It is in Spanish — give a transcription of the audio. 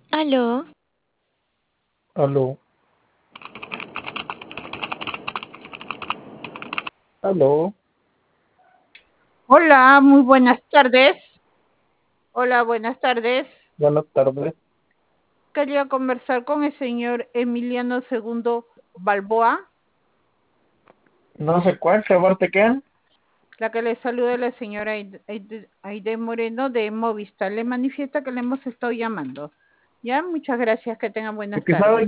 Aló, Aló, aló, Hola, muy buenas tardes. Hola, buenas tardes. buenas tardes. Quería conversar con el señor Emiliano Segundo Balboa. No sé cuál, ¿qué parte quedan? La que le saluda es la señora Aide Moreno de Movistar. Le manifiesta que le hemos estado llamando. Ya, muchas gracias. Que tengan Es buenas que sabe tardes.